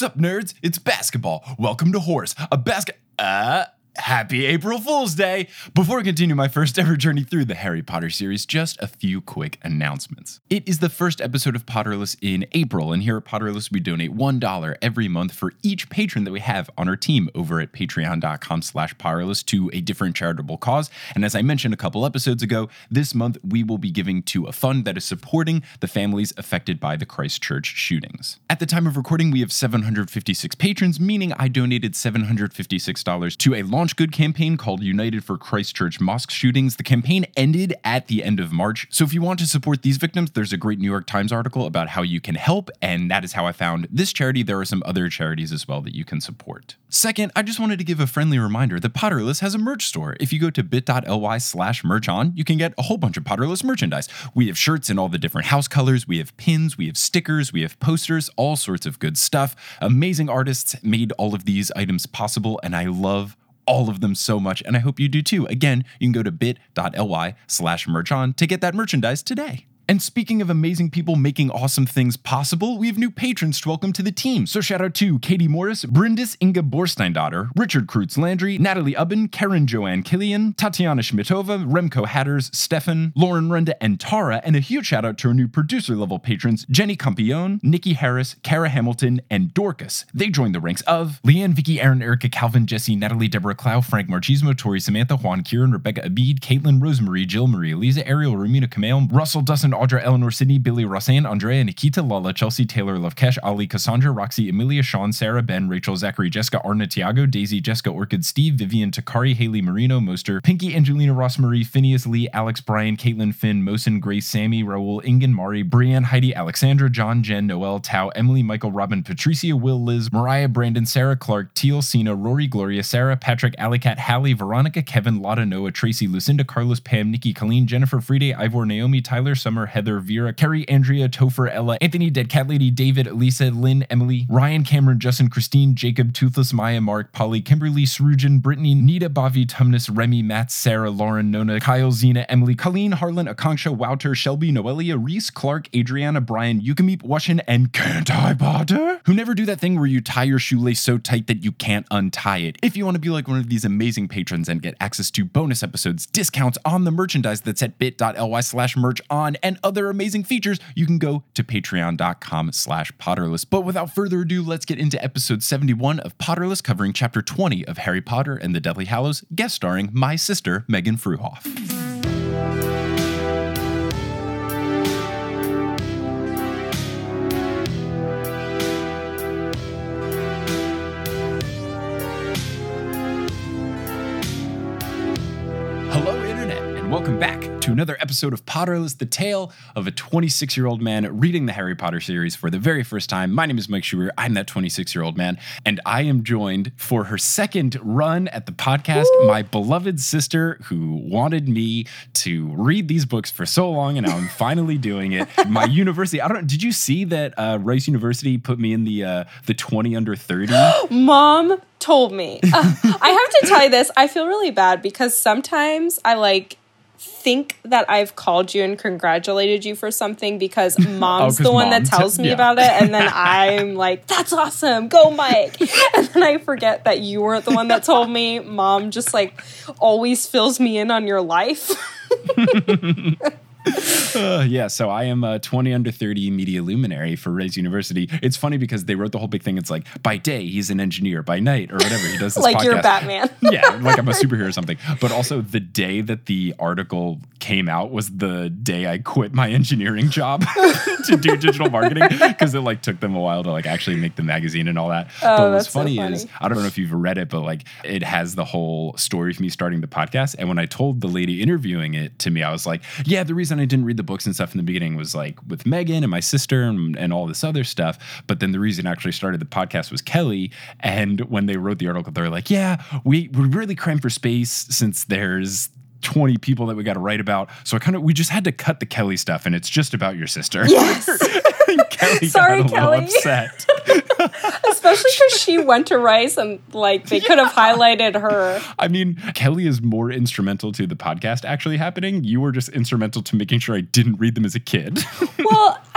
Sup, nerds? It's basketball. Welcome to Horse, Happy April Fool's Day! Before I continue my first ever journey through the Harry Potter series, just a few quick announcements. It is the first episode of Potterless in April, and here at Potterless we donate $1 every month for each patron that we have on our team over at patreon.com/Potterless to a different charitable cause. And as I mentioned a couple episodes ago, this month we will be giving to a fund that is supporting the families affected by the Christchurch shootings. At the time of recording, we have 756 patrons, meaning I donated $756 to a Launch Good campaign called United for Christchurch Mosque Shootings. The campaign ended at the end of March, so if you want to support these victims, there's a great New York Times article about how you can help, and that is how I found this charity. There are some other charities as well that you can support. Second, I just wanted to give a friendly reminder that Potterless has a merch store. If you go to bit.ly/merchon, you can get a whole bunch of Potterless merchandise. We have shirts in all the different house colors, we have pins, we have stickers, we have posters, all sorts of good stuff. Amazing artists made all of these items possible, and I love all of them so much, and I hope you do too. Again, you can go to bit.ly/merchon to get that merchandise today. And speaking of amazing people making awesome things possible, we have new patrons to welcome to the team. So shout out to Katie Morris, Brindis Inga Borsteindaughter, Richard Kreutz Landry, Natalie Ubben, Karen Joanne Killian, Tatiana Schmidtova, Remco Hatters, Stefan, Lauren Runda, and Tara. And a huge shout out to our new producer level patrons, Jenny Campione, Nikki Harris, Kara Hamilton, and Dorcas. They joined the ranks of Leanne, Vicky, Aaron, Erica, Calvin, Jesse, Natalie, Deborah Clow, Frank Marchismo, Tori, Samantha, Juan, Kieran, Rebecca Abid, Caitlin, Rosemary, Jill, Marie, Eliza, Ariel, Romina, Kamel, Russell, Dustin, Audra, Eleanor, Sydney, Billy, Roseanne, Andrea, Nikita, Lala, Chelsea, Taylor, Lovekesh, Ali, Cassandra, Roxy, Amelia, Sean, Sarah, Ben, Rachel, Zachary, Jessica, Arna, Tiago, Daisy, Jessica, Orchid, Steve, Vivian, Takari, Haley, Marino, Moster, Pinky, Angelina, Rossmarie, Phineas, Lee, Alex, Brian, Caitlin, Finn, Mosin, Grace, Sammy, Raul, Ingen, Mari, Brianne, Heidi, Alexandra, John, Jen, Noel, Tao, Emily, Michael, Robin, Patricia, Will, Liz, Mariah, Brandon, Sarah, Clark, Teal, Sina, Rory, Gloria, Sarah, Patrick, Alicat, Hallie, Veronica, Kevin, Lotta, Noah, Tracy, Lucinda, Carlos, Pam, Nikki, Colleen, Jennifer, Friday, Ivor, Naomi, Tyler, Summer, Heather, Vera, Carrie, Andrea, Topher, Ella, Anthony, Dead Cat Lady, David, Lisa, Lynn, Emily, Ryan, Cameron, Justin, Christine, Jacob, Toothless, Maya, Mark, Polly, Kimberly, Srujan, Brittany, Nita, Bavi, Tumnus, Remy, Matt, Sarah, Lauren, Nona, Kyle, Zena, Emily, Colleen, Harlan, Akanksha, Wouter, Shelby, Noelia, Reese, Clark, Adriana, Brian, Yukamip, Washin, and Can't I Potter? Who never do that thing where you tie your shoelace so tight that you can't untie it. If you want to be like one of these amazing patrons and get access to bonus episodes, discounts on the merchandise that's at bit.ly/merchon, and other amazing features, you can go to patreon.com/Potterless. But without further ado, let's get into episode 71 of Potterless, covering chapter 20 of Harry Potter and the Deathly Hallows, guest starring my sister, Megan Fruhoff. Hello, Internet, and welcome back to another episode of Potterless, the tale of a 26-year-old man reading the Harry Potter series for the very first time. My name is Mike Schuer. I'm that 26-year-old man, and I am joined for her second run at the podcast, my beloved sister who wanted me to read these books for so long, and now I'm finally doing it. My university, did you see that Rice University put me in the 20 under 30? Mom told me. I have to tell you this. I feel really bad because sometimes I think that I've called you and congratulated you for something because mom's the one that tells me about it, and then I'm like, that's awesome, go Mike, and then I forget that you weren't the one that told me. Mom just always fills me in on your life. So I am a 20 under 30 media luminary for Rice University. It's funny because they wrote the whole big thing. It's like, by day, he's an engineer. By night, or whatever, he does this podcast. Like you're Batman. Yeah, like I'm a superhero or something. But also the day that the article came out was the day I quit my engineering job to do digital marketing, because it took them a while to actually make the magazine and all that. But what's funny is, I don't know if you've read it, but it has the whole story of me starting the podcast. And when I told the lady interviewing it to me, I was like, yeah, the reason I didn't read the books and stuff in the beginning was with Megan and my sister and all this other stuff. But then the reason I actually started the podcast was Kelly. And when they wrote the article, they were like, yeah, we're really cramped for space since there's 20 people that we got to write about. So we just had to cut the Kelly stuff, and it's just about your sister. Yes. Kelly Sorry, got a Kelly. little upset. Especially because she went to Rice and they could have highlighted her. I mean, Kelly is more instrumental to the podcast actually happening. You were just instrumental to making sure I didn't read them as a kid. Well, I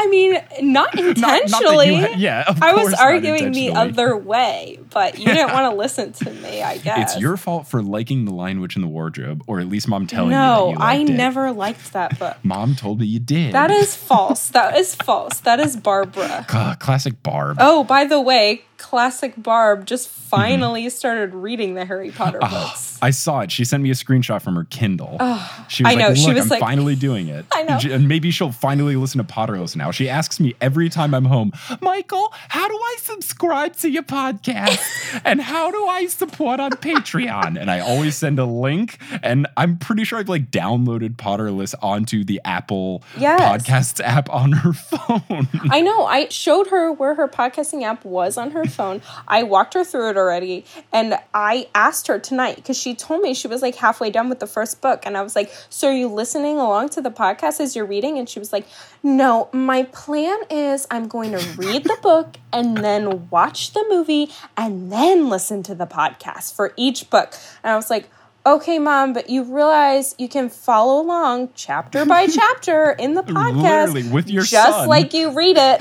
I mean, not intentionally. I was arguing the other way, but you didn't want to listen to me, I guess. It's your fault for liking The Lion, Witch, and the Wardrobe, or at least Mom telling you that you liked it. No, I never liked that book. Mom told me you did. That is false. That is false. That is Barbara. Classic Barb. Oh, by the way, classic Barb just finally started reading the Harry Potter books. I saw it. She sent me a screenshot from her Kindle. She was I know. like, She look, was I'm like, finally doing it. I know. And maybe she'll finally listen to Potterless now. She asks me every time I'm home, Michael, how do I subscribe to your podcast? And how do I support on Patreon? And I always send a link. And I'm pretty sure I've like downloaded Potterless onto the Apple Podcasts app on her phone. I know. I showed her where her podcasting app was on her phone. I walked her through it already. And I asked her tonight, because she told me she was like halfway done with the first book. And I was like, so are you listening along to the podcast as you're reading? And she was like, no, my plan is I'm going to read the book and then watch the movie and then listen to the podcast for each book. And I was like, okay, Mom, but you realize you can follow along chapter by chapter in the podcast. Literally, with your just son. like you read it.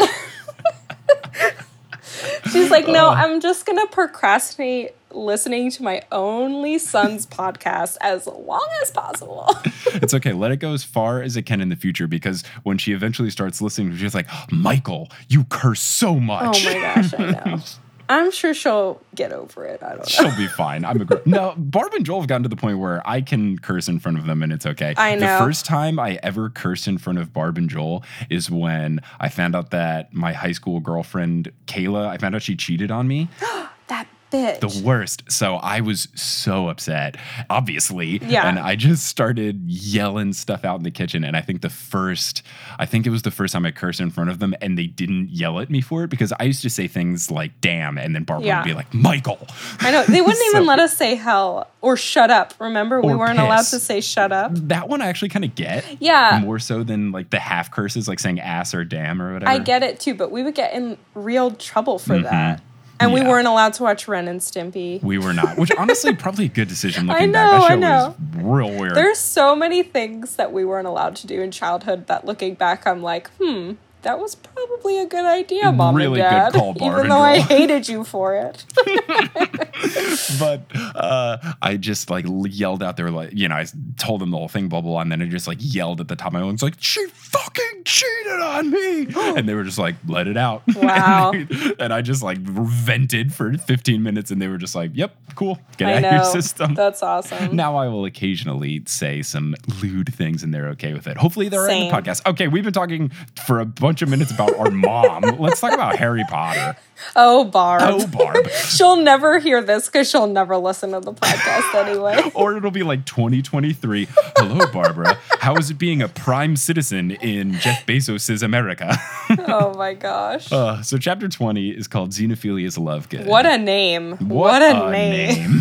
She's like, no, I'm just going to procrastinate listening to my only son's podcast as long as possible. It's okay. Let it go as far as it can in the future, because when she eventually starts listening, she's like, Michael, you curse so much. Oh my gosh, I know. I'm sure she'll get over it. I don't know. She'll be fine. No, Barb and Joel have gotten to the point where I can curse in front of them and it's okay. I know. The first time I ever cursed in front of Barb and Joel is when I found out that my high school girlfriend, Kayla, I found out she cheated on me. That bitch. The worst. So I was so upset, obviously. Yeah. And I just started yelling stuff out in the kitchen. And I think it was the first time I cursed in front of them and they didn't yell at me for it, because I used to say things like, damn. And then Barbara would be like, Michael. I know. They wouldn't even let us say hell or shut up. Remember, we weren't allowed to say shut up. That one I actually kind of get. Yeah. More so than like the half curses, like saying ass or damn or whatever. I get it too, but we would get in real trouble for that. And we weren't allowed to watch Ren and Stimpy. We were not, which honestly probably a good decision looking back. That show was real weird. There's so many things that we weren't allowed to do in childhood that looking back, I'm like, that was probably a good idea, Mom really and Dad. Good call, Barb even though I hated you for it. But I just like yelled out there, like, I told them the whole thing, blah, blah, blah, and then I just like yelled at the top of my lungs, like, she fucking cheated on me. And they were just like, let it out. Wow. and I just like vented for 15 minutes and they were just like, yep, cool. Get out of your system. That's awesome. Now I will occasionally say some lewd things and they're okay with it. Hopefully they're in the podcast. Okay, we've been talking for a bunch of minutes about our mom. Let's talk about Harry Potter. Oh, Barb. She'll never hear this because she'll never listen to the podcast anyway. Or it'll be like 2023. Hello, Barbara. How is it being a prime citizen in Jeff Bezos' America? Oh, my gosh. So chapter 20 is called Xenophilia's Love Good. What a name. What a name.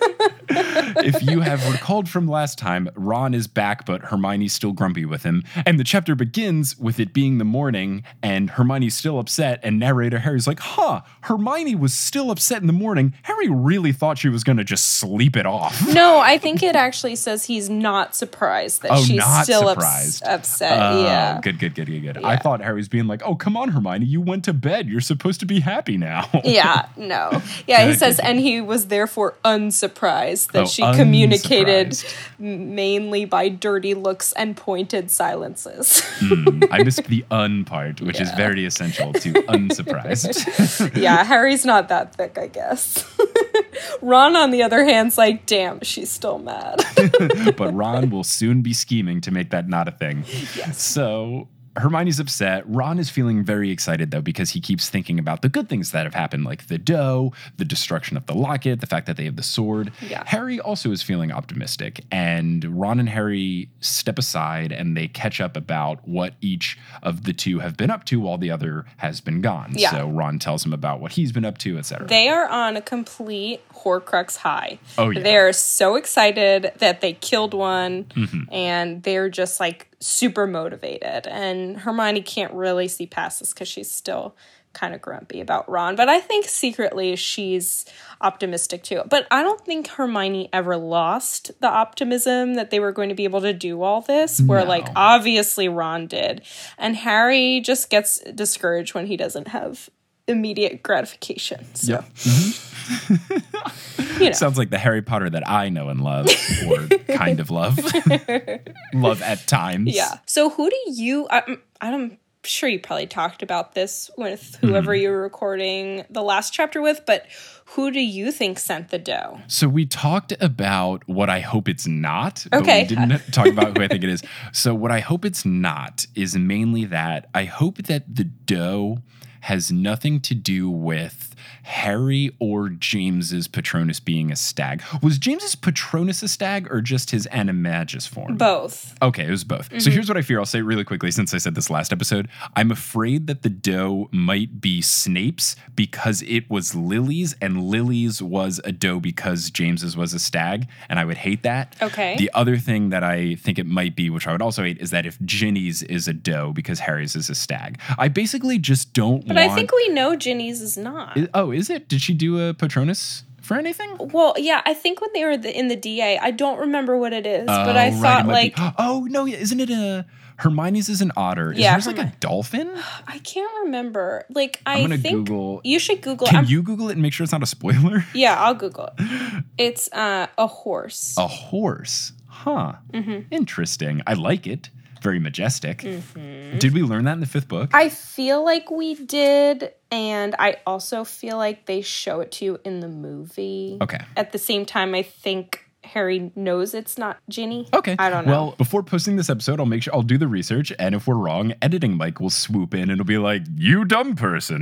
If you have recalled from last time, Ron is back, but Hermione's still grumpy with him. And the chapter begins with it being the morning, and Hermione's still upset, and narrator Harry's like, Hermione was still upset in the morning. Harry really thought she was going to just sleep it off. No, I think it actually says he's not surprised that she's still upset. Yeah. Good. Yeah. I thought Harry was being like, oh, come on, Hermione, you went to bed. You're supposed to be happy now. Yeah, no. Yeah, he says, and he was therefore unsurprised that she communicated mainly by dirty looks and pointed silences. I missed the part, which is very essential to unsurprised. Yeah, Harry's not that thick, I guess. Ron, on the other hand, is like, damn, she's still mad. But Ron will soon be scheming to make that not a thing. Yes. So Hermione's upset. Ron is feeling very excited, though, because he keeps thinking about the good things that have happened, like the dough, the destruction of the locket, the fact that they have the sword. Yeah. Harry also is feeling optimistic, and Ron and Harry step aside and they catch up about what each of the two have been up to while the other has been gone. Yeah. So Ron tells him about what he's been up to, etc. They are on a complete Horcrux high. Oh, yeah. They're so excited that they killed one, and they're just like super motivated. And Hermione can't really see past this because she's still kind of grumpy about Ron. But I think secretly she's optimistic too. But I don't think Hermione ever lost the optimism that they were going to be able to do all this, where like obviously Ron did. And Harry just gets discouraged when he doesn't have immediate gratification. So. Yep. Mm-hmm. Sounds like the Harry Potter that I know and love, or kind of love. Love at times. Yeah. So who do you... I'm sure you probably talked about this with whoever you were recording the last chapter with, but who do you think sent the dough? So we talked about what I hope it's not, but we didn't talk about who I think it is. So what I hope it's not is mainly that I hope that the dough has nothing to do with Harry or James's Patronus being a stag. Was James's Patronus a stag or just his Animagus form? Both. Okay, it was both. Mm-hmm. So here's what I fear. I'll say it really quickly since I said this last episode. I'm afraid that the dough might be Snape's because it was Lily's, and Lily's was a dough because James's was a stag, and I would hate that. Okay. The other thing that I think it might be, which I would also hate, is that if Ginny's is a dough because Harry's is a stag. I basically just don't But I think we know Ginny's is not. Is it? Did she do a Patronus for anything? Well, yeah, I think when they were in the DA, I don't remember what it is, but I thought like... no, isn't it a... Hermione's is an otter. Is hers like a dolphin? I can't remember. Like, I'm going to Google... You should Google... Can you Google it and make sure it's not a spoiler? Yeah, I'll Google it. It's a horse. A horse? Huh. Mm-hmm. Interesting. I like it. Very majestic. Mm-hmm. Did we learn that in the 5th book? I feel like we did, and I also feel like they show it to you in the movie. Okay. At the same time, I think Harry knows it's not Ginny. Okay. I don't know. Well, before posting this episode, I'll do the research, and if we're wrong, editing Mike will swoop in and it'll be like, "You dumb person.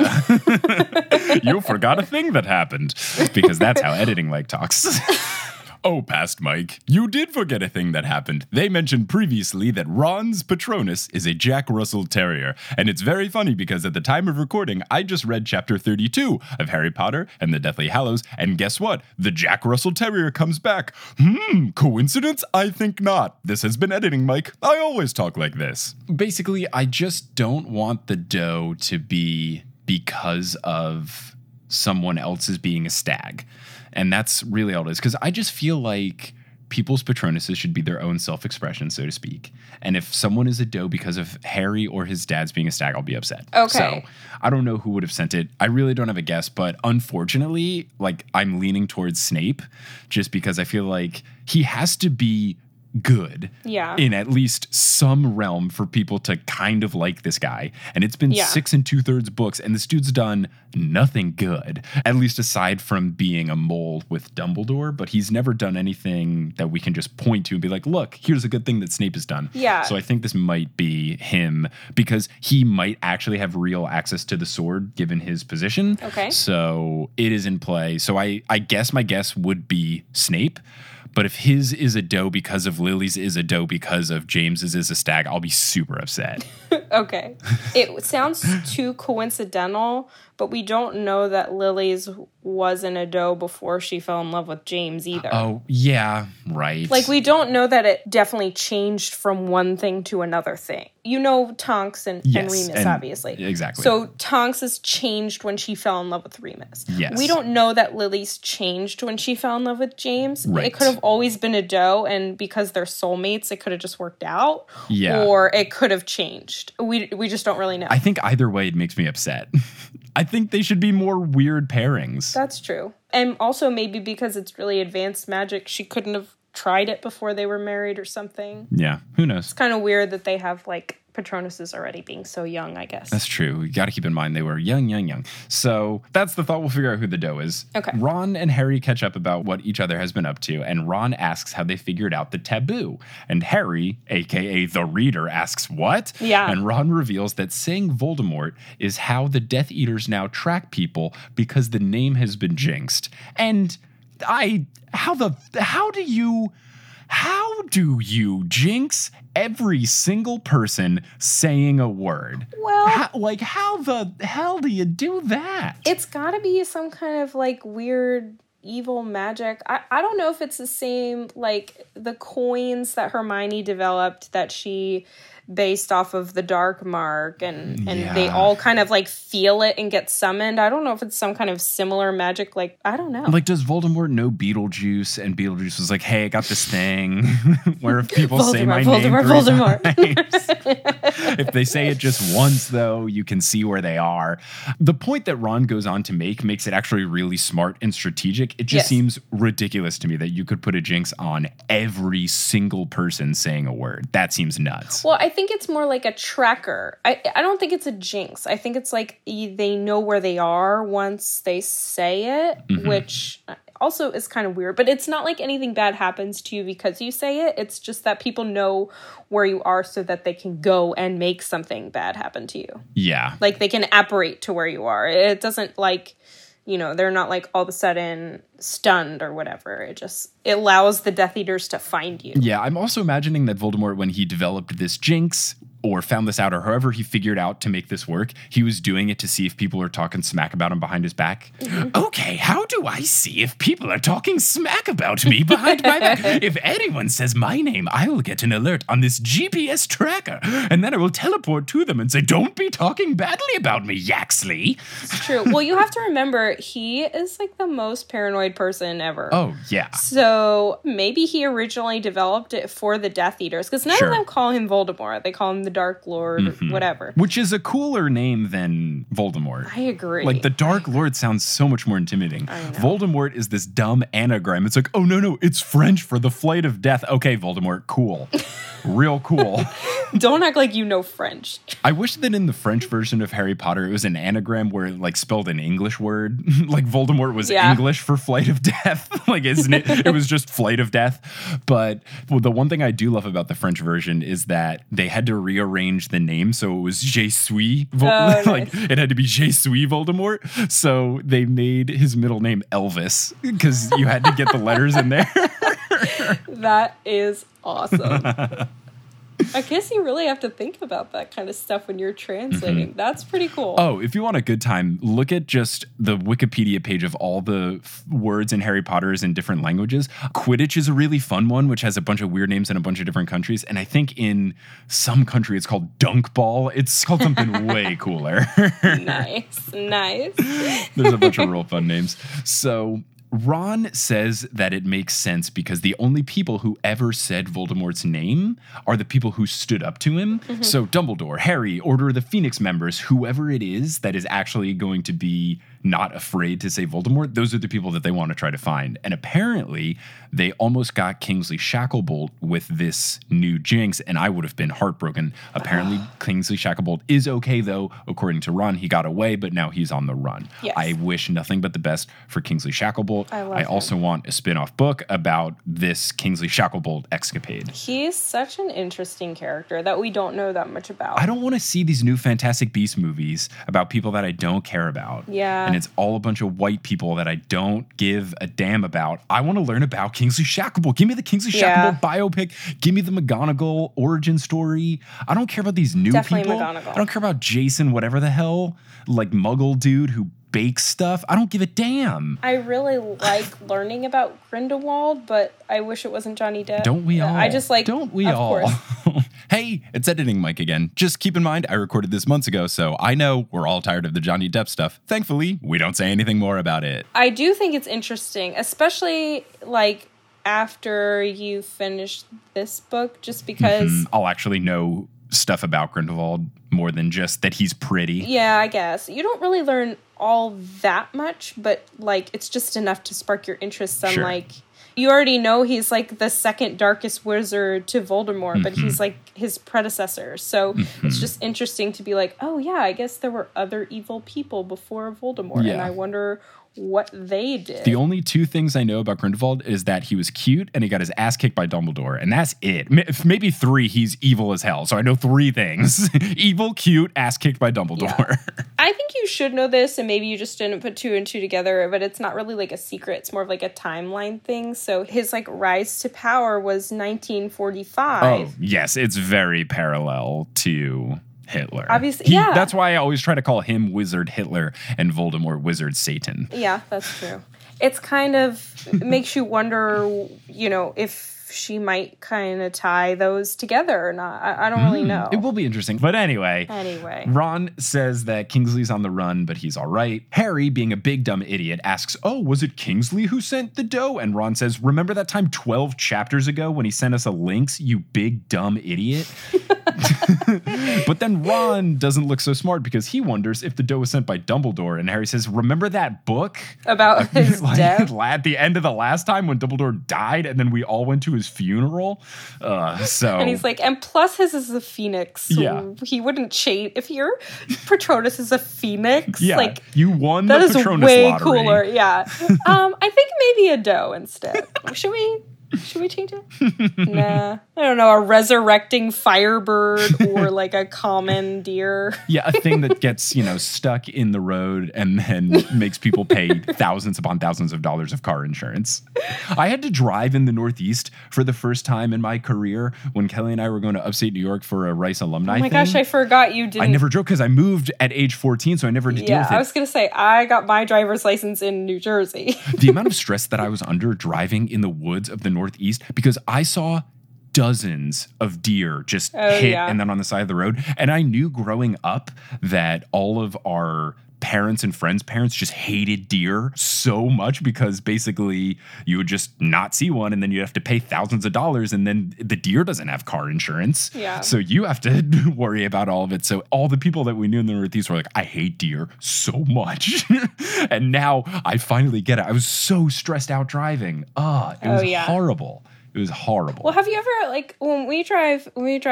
You forgot a thing that happened." Because that's how editing Mike talks. Oh, past Mike, you did forget a thing that happened. They mentioned previously that Ron's Patronus is a Jack Russell Terrier. And it's very funny because at the time of recording, I just read chapter 32 of Harry Potter and the Deathly Hallows. And guess what? The Jack Russell Terrier comes back. Coincidence? I think not. This has been editing, Mike. I always talk like this. Basically, I just don't want the dough to be because of someone else's being a stag. And that's really all it is. Because I just feel like people's Patronuses should be their own self-expression, so to speak. And if someone is a doe because of Harry or his dad's being a stag, I'll be upset. Okay. So I don't know who would have sent it. I really don't have a guess. But unfortunately, like, I'm leaning towards Snape just because I feel like he has to be good in at least some realm for people to kind of like this guy. And it's been 6 2/3 books, and this dude's done nothing good, at least aside from being a mole with Dumbledore. But he's never done anything that we can just point to and be like, look, here's a good thing that Snape has done. Yeah. So I think this might be him because he might actually have real access to the sword given his position. Okay. So it is in play. So I guess my guess would be Snape. But if his is a doe because of Lily's is a doe because of James's is a stag, I'll be super upset. Okay. It sounds too coincidental, but we don't know that Lily's wasn't a doe before she fell in love with James either. Oh, yeah, right. Like, we don't know that it definitely changed from one thing to another thing. You know Tonks and Remus, obviously. Exactly. So Tonks has changed when she fell in love with Remus. Yes. We don't know that Lily's changed when she fell in love with James. Right. It could have always been a doe, and because they're soulmates, it could have just worked out. Yeah. Or it could have changed. We just don't really know. I think either way, it makes me upset. I think they should be more weird pairings. That's true. And also maybe because it's really advanced magic, she couldn't have tried it before they were married or something. Yeah, who knows? It's kind of weird that they have, like, Patronuses already being so young, I guess. That's true. You got to keep in mind they were young. So that's the thought. We'll figure out who the doe is. Okay. Ron and Harry catch up about what each other has been up to, and Ron asks how they figured out the taboo. And Harry, a.k.a. the reader, asks what? Yeah. And Ron reveals that saying Voldemort is how the Death Eaters now track people because the name has been jinxed. And how do you jinx every single person saying a word? Well, how the hell do you do that? It's got to be some kind of, like, weird evil magic. I don't know if it's the same, like, the coins that Hermione developed that she based off of the Dark Mark, and they all kind of like feel it and get summoned. I don't know if it's some kind of similar magic. Like, I don't know. Like, does Voldemort know Beetlejuice? And Beetlejuice was like, hey, I got this thing where if people say my name Voldemort. If they say it just once, though, you can see where they are. The point that Ron goes on to make makes it actually really smart and strategic. It just seems ridiculous to me that you could put a jinx on every single person saying a word. That seems nuts. Well, I think it's more like a tracker. I don't think it's a jinx. I think it's like they know where they are once they say it, which also is kind of weird. But it's not like anything bad happens to you because you say it. It's just that people know where you are so that they can go and make something bad happen to you. Yeah. Like they can apparate to where you are. It doesn't like, you know, they're not like all of a sudden stunned or whatever. It allows the Death Eaters to find you. Yeah, I'm also imagining that Voldemort, when he developed this jinx or found this out or however he figured out to make this work, he was doing it to see if people are talking smack about him behind his back. Okay, how do I see if people are talking smack about me behind my back? If anyone says my name, I will get an alert on this GPS tracker, and then I will teleport to them and say, don't be talking badly about me, Yaxley. It's true. Well, you have to remember, he is like the most paranoid person ever. Oh, yeah. So maybe he originally developed it for the Death Eaters, because none of them call him Voldemort. They call him the Dark Lord, whatever. Which is a cooler name than Voldemort. I agree. Like, the Dark Lord sounds so much more intimidating. Voldemort is this dumb anagram. It's like, oh, no, it's French for the flight of death. Okay, Voldemort, cool. Real cool. Don't act like you know French. I wish that in the French version of Harry Potter, it was an anagram where it, like, spelled an English word. Like, Voldemort was English for flight of death. Like, isn't it? It was just flight of death. But the one thing I do love about the French version is that they had to rearrange the name. So it was Je suis like, it had to be Je suis Voldemort. So they made his middle name Elvis because you had to get the letters in there. That is awesome. I guess you really have to think about that kind of stuff when you're translating. That's pretty cool. Oh, if you want a good time, look at just the Wikipedia page of all the words in Harry Potter in different languages. Quidditch is a really fun one, which has a bunch of weird names in a bunch of different countries. And I think in some country it's called Dunk Ball. It's called something way cooler. Nice. There's a bunch of real fun names. So Ron says that it makes sense because the only people who ever said Voldemort's name are the people who stood up to him. So Dumbledore, Harry, Order of the Phoenix members, whoever it is that is actually going to be not afraid to say Voldemort, those are the people that they want to try to find. And apparently they almost got Kingsley Shacklebolt with this new jinx, and I would have been heartbroken. Apparently Kingsley Shacklebolt is okay, though. According to Ron, he got away, but now he's on the run. Yes. I wish nothing but the best for Kingsley Shacklebolt. I also want a spin-off book about this Kingsley Shacklebolt escapade. He's such an interesting character that we don't know that much about. I don't want to see these new Fantastic Beasts movies about people that I don't care about. Yeah. And it's all a bunch of white people that I don't give a damn about. I want to learn about Kingsley Shacklebolt. Give me the Kingsley Shacklebolt biopic. Give me the McGonagall origin story. I don't care about these new Definitely people. McGonagall. I don't care about Jason, whatever the hell, like Muggle dude who bakes stuff. I don't give a damn. I really like learning about Grindelwald, but I wish it wasn't Johnny Depp. Don't we all? I just like, don't we of all? Course. Hey, it's Editing Mike again. Just keep in mind, I recorded this months ago, so I know we're all tired of the Johnny Depp stuff. Thankfully, we don't say anything more about it. I do think it's interesting, especially like after you finish this book, just because I'll actually know stuff about Grindelwald more than just that he's pretty. Yeah, I guess. You don't really learn all that much, but like it's just enough to spark your interest on like you already know he's like the second darkest wizard to Voldemort, but he's like his predecessor. So it's just interesting to be like, oh yeah, I guess there were other evil people before Voldemort, and I wonder what they did. The only two things I know about Grindelwald is that he was cute and he got his ass kicked by Dumbledore, and that's it. Maybe three, he's evil as hell. So I know three things. Evil, cute, ass kicked by Dumbledore. Yeah. I think you should know this, and maybe you just didn't put two and two together, but it's not really like a secret. It's more of like a timeline thing. So his like rise to power was 1945. Oh, yes. It's very parallel to Hitler. Obviously, That's why I always try to call him Wizard Hitler and Voldemort Wizard Satan. Yeah, that's true. It's kind of makes you wonder, you know, if she might kind of tie those together or not. I don't really know. It will be interesting. But anyway, Ron says that Kingsley's on the run, but he's all right. Harry, being a big dumb idiot, asks, oh, was it Kingsley who sent the dough? And Ron says, remember that time 12 chapters ago when he sent us a lynx, you big dumb idiot? But then Ron doesn't look so smart because he wonders if the dough was sent by Dumbledore. And Harry says, remember that book? About his death? At the end of the last time when Dumbledore died and then we all went to his funeral? And he's like, and plus his is a phoenix. So he wouldn't cheat. If your Patronus is a phoenix, like you won the Patronus lottery. That is way lottery. Cooler, yeah. I think maybe a doe instead. Should we change it? Nah. I don't know, a resurrecting firebird or like a common deer. Yeah, a thing that gets, stuck in the road and then makes people pay thousands upon thousands of dollars of car insurance. I had to drive in the Northeast for the first time in my career when Kelly and I were going to upstate New York for a Rice alumni thing. Oh my gosh, I forgot you didn't. I never drove because I moved at age 14, so I never had to deal with it. I was going to say, I got my driver's license in New Jersey. The amount of stress that I was under driving in the woods of the Northeast, because I saw dozens of deer just hit and then on the side of the road. And I knew growing up that all of our parents and friends' parents just hated deer so much because basically you would just not see one and then you have to pay thousands of dollars and then the deer doesn't have car insurance. Yeah. So you have to worry about all of it. So all the people that we knew in the Northeast were like, I hate deer so much. And now I finally get it. I was so stressed out driving. It was horrible. It was horrible. Well, have you ever, like, when we drive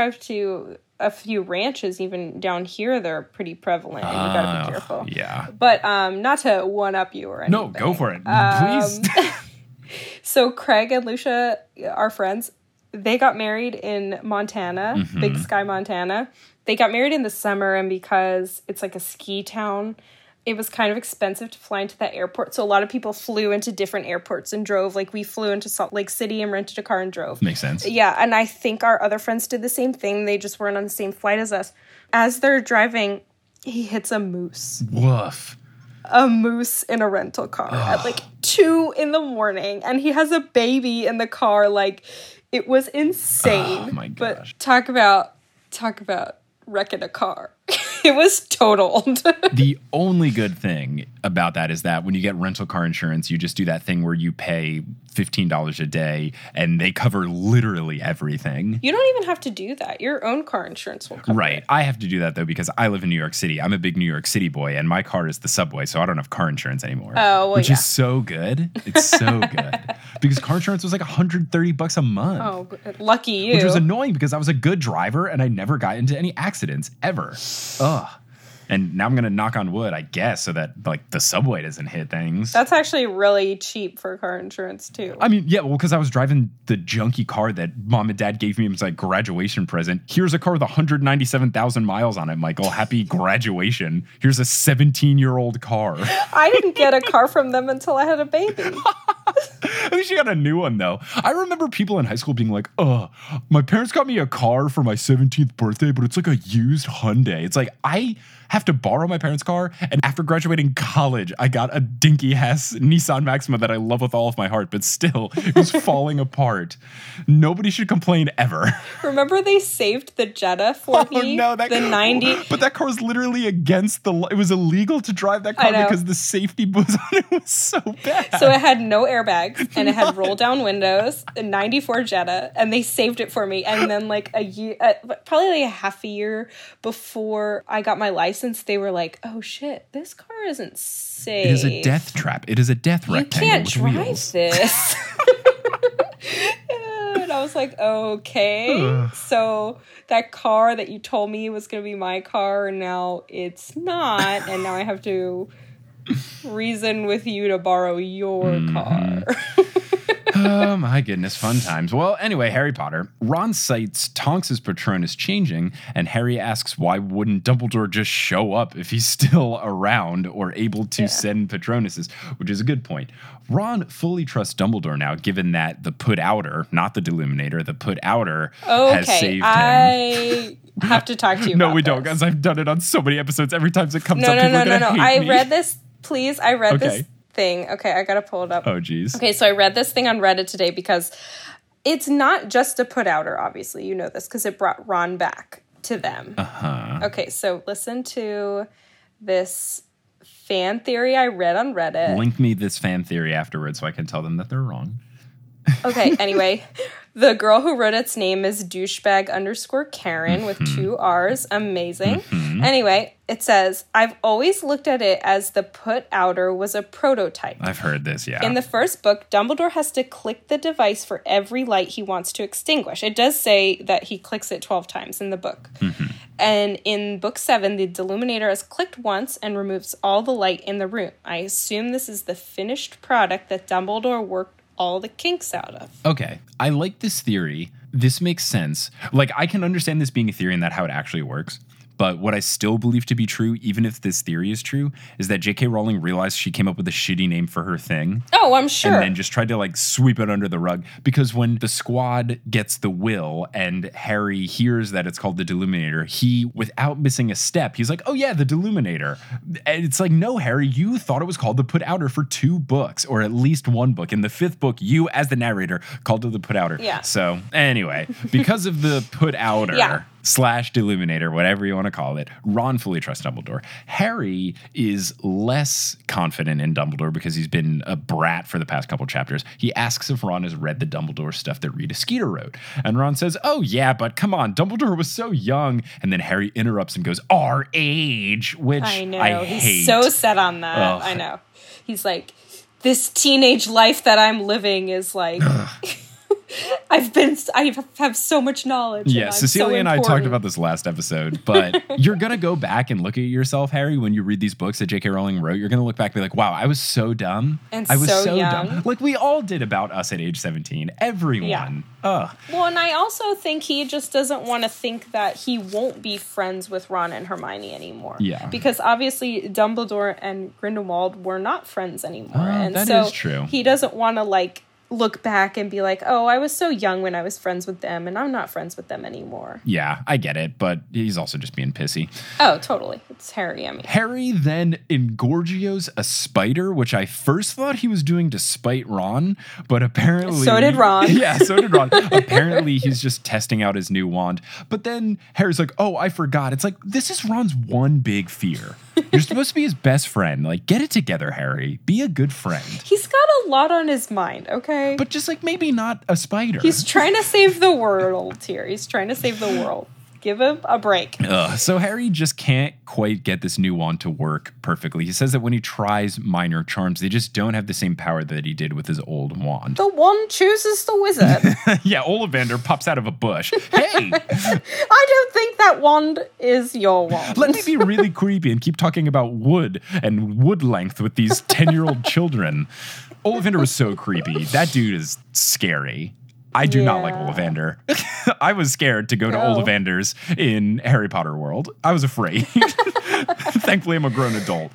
to a few ranches, even down here, they're pretty prevalent. And you gotta be careful. Yeah. But not to one up you or anything. No, go for it. Please. So Craig and Lucia, our friends, they got married in Montana, Big Sky, Montana. They got married in the summer, and because it's like a ski town, it was kind of expensive to fly into that airport. So a lot of people flew into different airports and drove. Like, we flew into Salt Lake City and rented a car and drove. Makes sense. Yeah, and I think our other friends did the same thing. They just weren't on the same flight as us. As they're driving, he hits a moose. Woof. A moose in a rental car at like 2 a.m. And he has a baby in the car. Like, it was insane. Oh my gosh. But talk about wrecking a car. It was totaled. The only good thing about that is that when you get rental car insurance, you just do that thing where you pay $15 a day and they cover literally everything. You don't even have to do that. Your own car insurance will cover it. I have to do that, though, because I live in New York City. I'm a big New York City boy, and my car is the subway, so I don't have car insurance anymore. Oh, well, which is so good. It's so good. Because car insurance was like $130 a month. Oh, lucky you. Which was annoying because I was a good driver, and I never got into any accidents, ever. Ugh. And now I'm going to knock on wood, I guess, so that like the subway doesn't hit things. That's actually really cheap for car insurance, too. I mean, yeah, well, because I was driving the junky car that mom and dad gave me as like graduation present. Here's a car with 197,000 miles on it, Michael. Happy graduation. Here's a 17-year-old car. I didn't get a car from them until I had a baby. At least you got a new one, though. I remember people in high school being like, my parents got me a car for my 17th birthday, but it's like a used Hyundai. It's like, I have to borrow my parents' car, and after graduating college, I got a dinky-ass Nissan Maxima that I love with all of my heart, but still, it was falling apart. Nobody should complain ever. Remember they saved the Jetta for me? No, the 90. But that car was literally against the law. It was illegal to drive that car because the safety boost on it was so bad. So it had no airbags, and it had roll-down windows, a 94 Jetta, and they saved it for me. And then like a year, probably like a half a year before I got my license, they were like, oh shit, this car isn't safe. It is a death trap. It is a death rectangle. You can't drive wheels. this. And I was like, okay. So that car that you told me was going to be my car, now it's not. And now I have to reason with you to borrow your car. Oh my goodness, fun times. Well, anyway, Harry Potter. Ron cites Tonks's Patronus changing, and Harry asks why wouldn't Dumbledore just show up if he's still around or able to send Patronuses, which is a good point. Ron fully trusts Dumbledore now, given that the Put Outer, not the Deluminator, the Put Outer has saved him. I have to talk to you about No, we don't, guys. I've done it on so many episodes. Every time it comes up, people are going to hate me. I read this, please. I read this thing. Okay, I gotta pull it up. Oh, geez. Okay, so I read this thing on Reddit today because It's not just a put outer, obviously. You know this because it brought Ron back to them. Uh-huh. Okay, so listen to this fan theory I read on Reddit. Link me this fan theory afterwards so I can tell them that they're wrong. Okay, anyway, the girl who wrote its name is douchebag_Karen with 2 R's. Amazing. Anyway, it says, I've always looked at it as the put outer was a prototype. I've heard this, yeah. In the first book, Dumbledore has to click the device for every light he wants to extinguish. It does say that he clicks it 12 times in the book. And in book 7, the Deluminator is clicked once and removes all the light in the room. I assume this is the finished product that Dumbledore worked all the kinks out of. Okay, I like this theory. This makes sense. Like, I can understand this being a theory and that how it actually works. But what I still believe to be true, even if this theory is true, is that J.K. Rowling realized she came up with a shitty name for her thing. Oh, I'm sure. And then just tried to like sweep it under the rug. Because when the squad gets the will and Harry hears that it's called the Deluminator, he, without missing a step, he's like, oh yeah, the Deluminator. And it's like, no, Harry, you thought it was called the Put Outer for 2 books, or at least 1 book. In the 5th book, you, as the narrator, called it the Put Outer. Yeah. So anyway, because of the Put Outer... Yeah. / Deluminator, whatever you want to call it, Ron fully trusts Dumbledore. Harry is less confident in Dumbledore because he's been a brat for the past couple chapters. He asks if Ron has read the Dumbledore stuff that Rita Skeeter wrote. And Ron says, oh yeah, but come on, Dumbledore was so young. And then Harry interrupts and goes, our age, which I know. He's hate. So set on that. Ugh. I know. He's like, this teenage life that I'm living is like... I have so much knowledge. Yeah, Cecilia and I talked about this last episode, but you're going to go back and look at yourself, Harry, when you read these books that J.K. Rowling wrote. You're going to look back and be like, wow, I was so dumb. And I was so young. dumb. Like we all did about us at age 17. Everyone. Yeah. Ugh. Well, and I also think he just doesn't want to think that he won't be friends with Ron and Hermione anymore. Yeah. Because obviously Dumbledore and Grindelwald were not friends anymore. And that so is true. He doesn't want to like look back and be like, oh, I was so young when I was friends with them and I'm not friends with them anymore. Yeah, I get it, but he's also just being pissy. Oh, totally. It's Harry, I mean. Harry then engorgios a spider, which I first thought he was doing to spite Ron, but apparently... So did Ron. Yeah, so did Ron. Apparently he's just testing out his new wand. But then Harry's like, oh, I forgot. It's like, this is Ron's one big fear. You're supposed to be his best friend. Like, get it together, Harry. Be a good friend. He's got a lot on his mind, okay? But just like maybe not a spider. He's trying to save the world here. He's trying to save the world. Give him a break. So Harry just can't quite get this new wand to work perfectly. He says that when he tries minor charms, they just don't have the same power that he did with his old wand. The wand chooses the wizard. Yeah, Ollivander pops out of a bush. Hey! I don't think that wand is your wand. Let me be really creepy and keep talking about wood and wood length with these 10-year-old children. Ollivander was so creepy. That dude is scary. I do not like Ollivander. I was scared to go to Ollivander's in Harry Potter world. I was afraid. Thankfully, I'm a grown adult.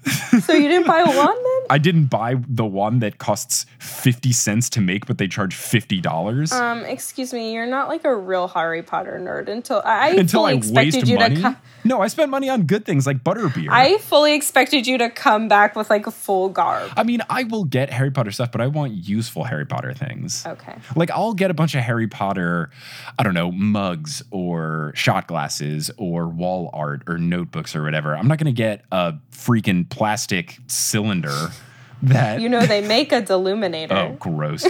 So you didn't buy a wand then? I didn't buy the wand that costs 50 cents to make, but they charge $50. Excuse me, you're not like a real Harry Potter nerd until I waste money. No, I spent money on good things like butterbeer. I fully expected you to come back with like a full garb. I mean, I will get Harry Potter stuff, but I want useful Harry Potter things. Okay. Like I'll get a bunch of Harry Potter, I don't know, mugs or shot glasses or wall art or notebooks or whatever. I'm not going to get a freaking plastic cylinder that... You know, they make a Deluminator. Oh, gross.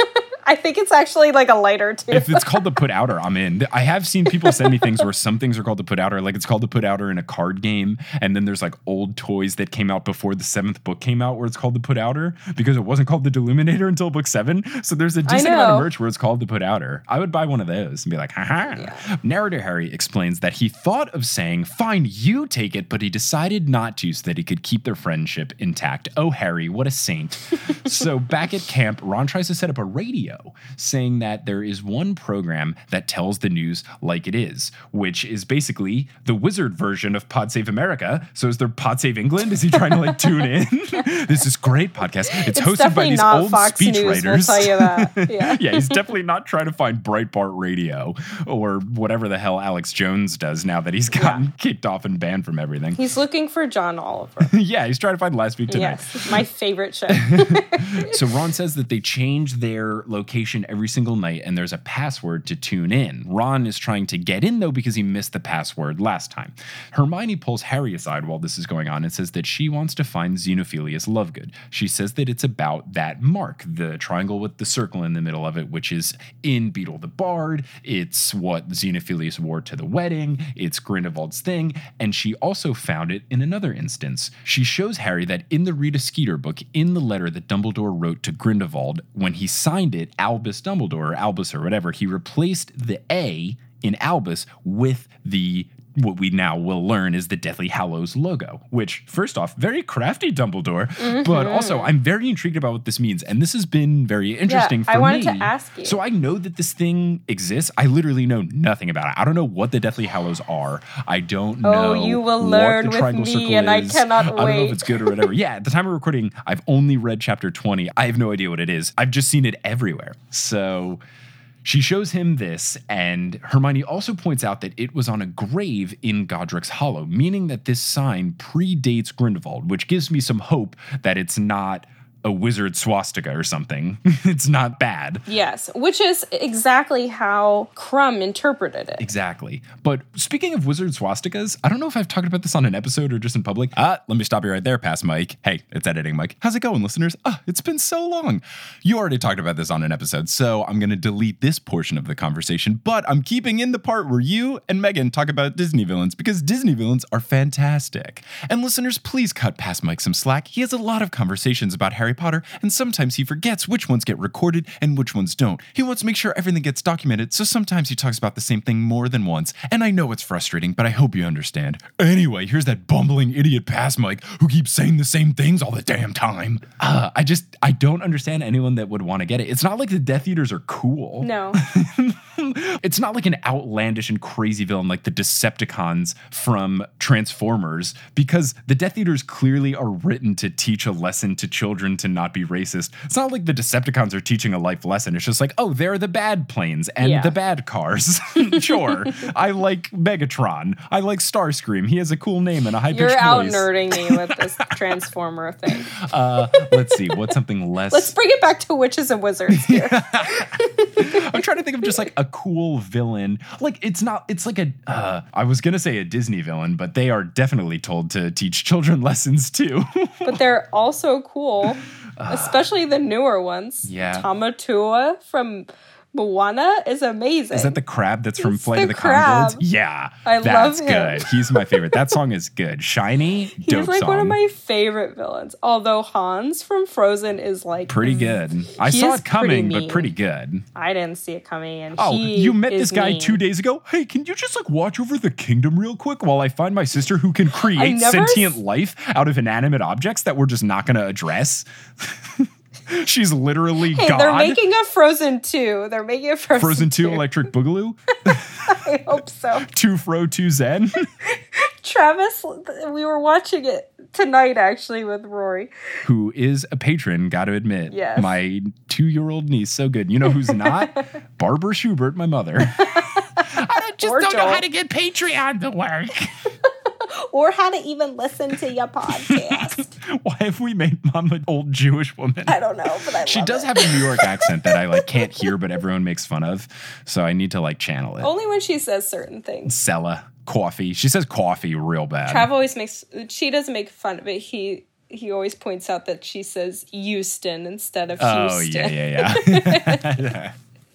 I think it's actually like a lighter too. If it's called the Put Outer, I'm in. I have seen people send me things where some things are called the Put Outer. Like it's called the Put Outer in a card game. And then there's like old toys that came out before the 7th book came out where it's called the Put Outer because it wasn't called the Deluminator until book 7. So there's a decent amount of merch where it's called the Put Outer. I would buy one of those and be like, haha. Yeah. Narrator Harry explains that he thought of saying, fine, you take it, but he decided not to so that he could keep their friendship intact. Oh, Harry, what a saint. So back at camp, Ron tries to set up a radio saying that there is one program that tells the news like it is, which is basically the wizard version of Pod Save America. So is there Pod Save England? Is he trying to like tune in? This is great podcast. It's hosted by these old speechwriters. We'll tell you that. Yeah. Yeah, he's definitely not trying to find Breitbart Radio or whatever the hell Alex Jones does now that he's gotten kicked off and banned from everything. He's looking for John Oliver. Yeah, he's trying to find Last Week Tonight. Yes, my favorite show. So Ron says that they changed their location every single night, and there's a password to tune in. Ron is trying to get in, though, because he missed the password last time. Hermione pulls Harry aside while this is going on and says that she wants to find Xenophilius Lovegood. She says that it's about that mark, the triangle with the circle in the middle of it, which is in Beetle the Bard. It's what Xenophilius wore to the wedding. It's Grindelwald's thing. And she also found it in another instance. She shows Harry that in the Rita Skeeter book, in the letter that Dumbledore wrote to Grindelwald, when he signed it, Albus Dumbledore, or Albus or whatever, he replaced the A in Albus with the what we now will learn is the Deathly Hallows logo, which, first off, very crafty Dumbledore, but also I'm very intrigued about what this means. And this has been very interesting for me. I wanted to ask you. So I know that this thing exists. I literally know nothing about it. I don't know what the Deathly Hallows are. I don't know. Oh, you will learn with me, and I cannot wait. I don't know if it's good or whatever. Yeah, at the time of recording, I've only read chapter 20. I have no idea what it is. I've just seen it everywhere. So she shows him this, and Hermione also points out that it was on a grave in Godric's Hollow, meaning that this sign predates Grindelwald, which gives me some hope that it's not a wizard swastika or something. It's not bad. Yes, which is exactly how Crumb interpreted it. Exactly. But speaking of wizard swastikas, I don't know if I've talked about this on an episode or just in public. Let me stop you right there, past Mike. Hey, it's editing, Mike. How's it going, listeners? It's been so long. You already talked about this on an episode, so I'm going to delete this portion of the conversation, but I'm keeping in the part where you and Megan talk about Disney villains, because Disney villains are fantastic. And listeners, please cut past Mike some slack. He has a lot of conversations about Harry Potter, and sometimes he forgets which ones get recorded and which ones don't. He wants to make sure everything gets documented, so sometimes he talks about the same thing more than once, and I know it's frustrating, but I hope you understand. Anyway, here's that bumbling idiot past Mike who keeps saying the same things all the damn time. I don't understand anyone that would want to get it. It's not like the Death Eaters are cool. No. It's not like an outlandish and crazy villain like the Decepticons from Transformers, because the Death Eaters clearly are written to teach a lesson to children to not be racist. It's not like the Decepticons are teaching a life lesson. It's just like, oh, they're the bad planes and the bad cars. Sure. I like Megatron. I like Starscream. He has a cool name and a high-pitched voice. You're out nerding me with this Transformer thing. Let's see. What's something less... Let's bring it back to witches and wizards here. I'm trying to think of just like a cool villain. Like, it's like I was going to say a Disney villain, but they are definitely told to teach children lessons too. But they're also cool, especially the newer ones. Yeah. Tamatua from Moana is amazing. Is that the crab that's from Flight of the crab. Conchords? Yeah. I love him. That's good. He's my favorite. That song is good. Shiny, dope He's like song. one of my favorite villains. Although Hans from Frozen is like pretty good. I saw it coming, but pretty good. I didn't see it coming, and you met this guy mean. 2 days ago? Hey, can you just like watch over the kingdom real quick while I find my sister who can create sentient life out of inanimate objects that we're just not going to address? She's literally God. They're making a Frozen 2. They're making a Frozen 2 Electric Boogaloo? I hope so. 2 Fro, 2 Zen? Travis, we were watching it tonight, actually, with Rory. Who is a patron, gotta admit. Yes. My 2-year-old niece, so good. You know who's not? Barbara Schubert, my mother. I just don't know how to get Patreon to work. Or how to even listen to your podcast. Why have we made Mom an old Jewish woman? I don't know, but She does have a New York accent that I like can't hear, but everyone makes fun of. So I need to like channel it. Only when she says certain things. Sella, coffee. She says coffee real bad. Trav always she doesn't make fun of it. He always points out that she says Houston instead of Houston. Oh, yeah.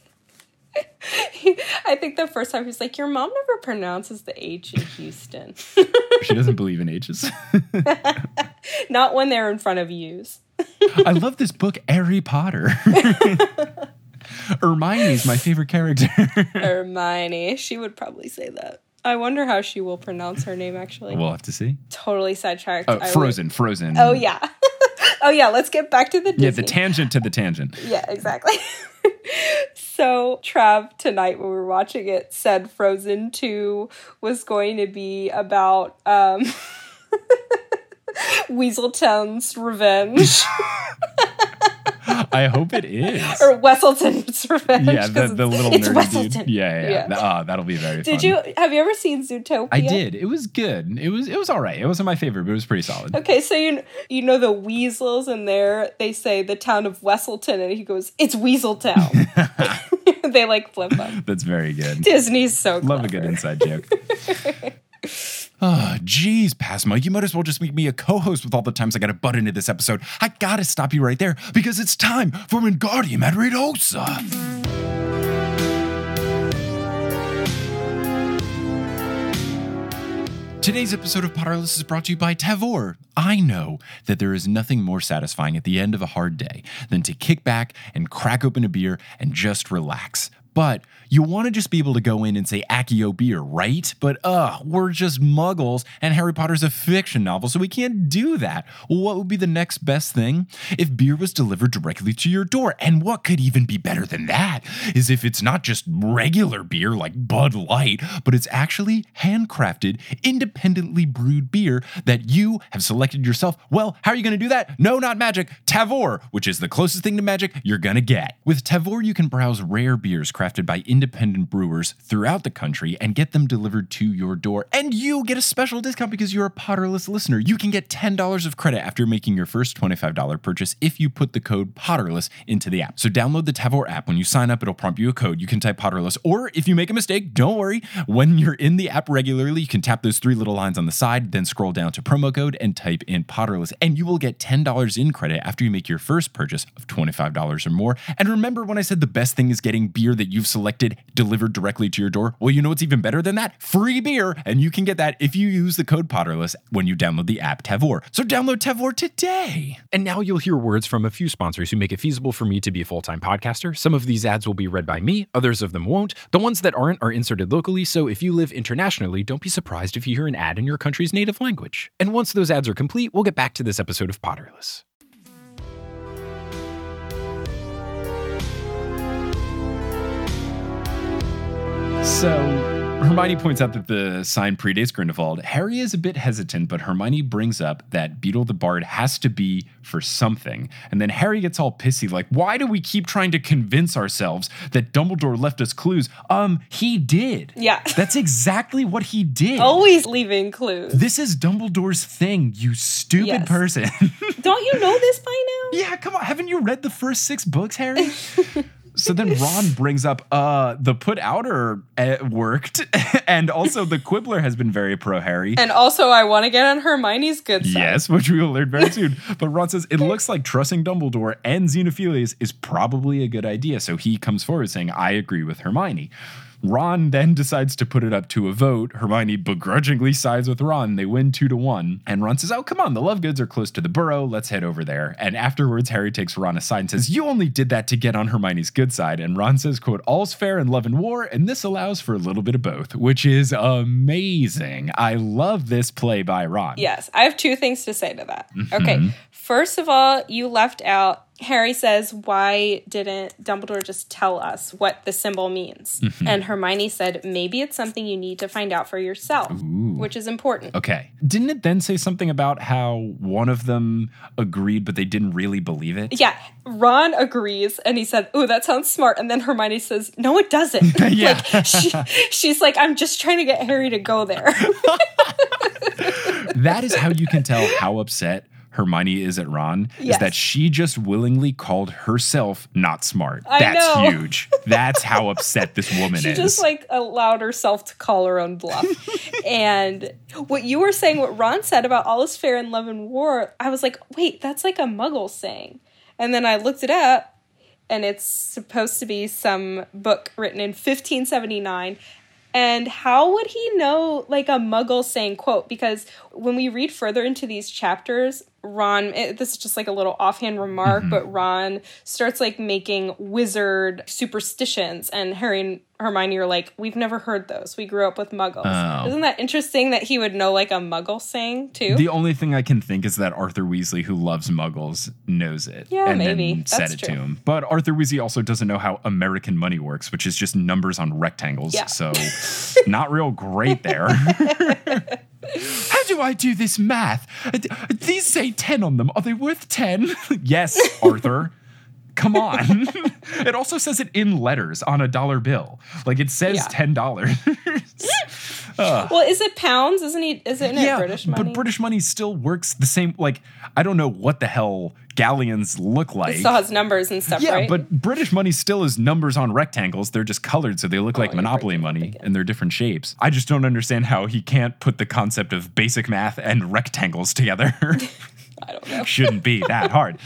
I think the first time he's like, your mom never pronounces the H in Houston. She doesn't believe in H's. Not when they're in front of U's. I love this book, Harry Potter. Hermione's my favorite character. Hermione. She would probably say that. I wonder how she will pronounce her name, actually. We'll have to see. Totally sidetracked. Frozen. Oh, yeah. Oh, yeah. Let's get back to the Disney. Yeah, the tangent to the tangent. Yeah, exactly. So Trav, tonight when we were watching it, said Frozen 2 was going to be about Weaselton's revenge. I hope it is. Or Wesselton's Revenge. Yeah, the little it's nerdy Wesselton. dude. Yeah. That'll be very fun. Have you ever seen Zootopia? I did. It was good. It was all right. It wasn't my favorite, but it was pretty solid. Okay, so you know the weasels in there, they say the town of Wesselton, and he goes, it's Weaseltown. They like flip him. That's very good. Disney's so clever. Love a good inside joke. Oh, geez, Pasma, you might as well just make me a co-host with all the times I gotta butt into this episode. I gotta stop you right there, because it's time for Wingardium Adridosa. Today's episode of Potterless is brought to you by Tavour. I know that there is nothing more satisfying at the end of a hard day than to kick back and crack open a beer and just relax. But you want to just be able to go in and say Accio beer, right? But we're just muggles and Harry Potter's a fiction novel, so we can't do that. Well, what would be the next best thing? If beer was delivered directly to your door. And what could even be better than that is if it's not just regular beer like Bud Light, but it's actually handcrafted, independently brewed beer that you have selected yourself. Well, how are you going to do that? No, not magic. Tavour, which is the closest thing to magic you're going to get. With Tavour, you can browse rare beers crafted by independent brewers throughout the country and get them delivered to your door. And you get a special discount because you're a Potterless listener. You can get $10 of credit after making your first $25 purchase if you put the code Potterless into the app. So download the Tavour app. When you sign up, it'll prompt you a code. You can type Potterless, or if you make a mistake, don't worry. When you're in the app regularly, you can tap those three little lines on the side, then scroll down to promo code and type in Potterless, and you will get $10 in credit after you make your first purchase of $25 or more. And remember when I said the best thing is getting beer that you've selected delivered directly to your door? Well, you know what's even better than that? Free beer, and you can get that if you use the code Potterless when you download the app Tavour. So download Tavour today. And now you'll hear words from a few sponsors who make it feasible for me to be a full-time podcaster. Some of these ads will be read by me, others of them won't. The ones that aren't are inserted locally, so if you live internationally, don't be surprised if you hear an ad in your country's native language. And once those ads are complete, we'll get back to this episode of Potterless. So Hermione points out that the sign predates Grindelwald. Harry is a bit hesitant, but Hermione brings up that Beetle the Bard has to be for something. And then Harry gets all pissy, like, why do we keep trying to convince ourselves that Dumbledore left us clues? He did. Yeah. That's exactly what he did. Always leaving clues. This is Dumbledore's thing, you stupid person. Don't you know this by now? Yeah, come on. Haven't you read the first 6 books, Harry? So then Ron brings up, the put outer worked, and also the Quibbler has been very pro-Harry. And also, I want to get on Hermione's good side. Yes, which we will learn very soon. But Ron says, it looks like trusting Dumbledore and Xenophilius is probably a good idea. So he comes forward saying, I agree with Hermione. Ron then decides to put it up to a vote. Hermione begrudgingly sides with Ron. They win 2-1. And Ron says, oh, come on, the Lovegoods are close to the Burrow. Let's head over there. And afterwards, Harry takes Ron aside and says, you only did that to get on Hermione's good side. And Ron says, quote, all's fair in love and war, and this allows for a little bit of both, which is amazing. I love this play by Ron. Yes, I have 2 things to say to that. Okay, first of all, you left out, Harry says, why didn't Dumbledore just tell us what the symbol means? And Hermione said, maybe it's something you need to find out for yourself, which is important. Okay. Didn't it then say something about how one of them agreed, but they didn't really believe it? Yeah. Ron agrees, and he said, ooh, that sounds smart. And then Hermione says, no, it doesn't. Yeah. Like, she's like, I'm just trying to get Harry to go there. That is how you can tell how upset Hermione is at Ron, is that she just willingly called herself not smart. That's huge. That's how upset this woman is. She just allowed herself to call her own bluff. And what you were saying, what Ron said about all is fair in love and war, I was like, wait, that's like a Muggle saying. And then I looked it up, and it's supposed to be some book written in 1579. And how would he know, like, a Muggle saying, quote, because when we read further into these chapters, Ron, this is just like a little offhand remark, but Ron starts like making wizard superstitions, and Harry and Hermione are like, we've never heard those. We grew up with Muggles. Oh. Isn't that interesting that he would know like a Muggle saying too? The only thing I can think is that Arthur Weasley, who loves Muggles, knows it. Yeah, and maybe. Then said That's it true. to him. But Arthur Weasley also doesn't know how American money works, which is just numbers on rectangles. Yeah. So not real great there. How do I do this math? These say 10 on them. Are they worth 10? Yes, Arthur. Come on. It also says it in letters on a dollar bill. Like it says $10. Well, is it pounds? Isn't it British money? But British money still works the same. Like, I don't know what the hell galleons look like. It still has numbers and stuff, right? Yeah, but British money still is numbers on rectangles. They're just colored, so they look like Monopoly money, and they're different shapes. I just don't understand how he can't put the concept of basic math and rectangles together. I don't know. Shouldn't be that hard.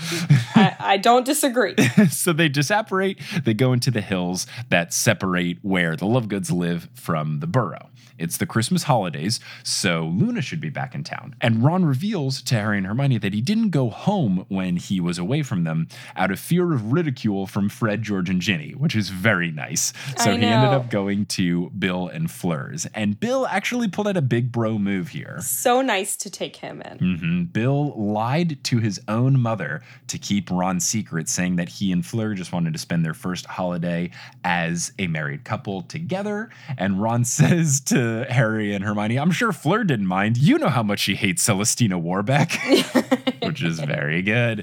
I don't disagree. So they disapparate. They go into the hills that separate where the Lovegoods live from the borough. It's the Christmas holidays, so Luna should be back in town. And Ron reveals to Harry and Hermione that he didn't go home when he was away from them out of fear of ridicule from Fred, George, and Ginny, which is very nice. So he ended up going to Bill and Fleur's. And Bill actually pulled out a big bro move here. So nice to take him in. Mm-hmm. Bill lied to his own mother to keep Ron's secret, saying that he and Fleur just wanted to spend their first holiday as a married couple together. And Ron says to Harry and Hermione, I'm sure Fleur didn't mind. You know how much she hates Celestina Warbeck, which is very good.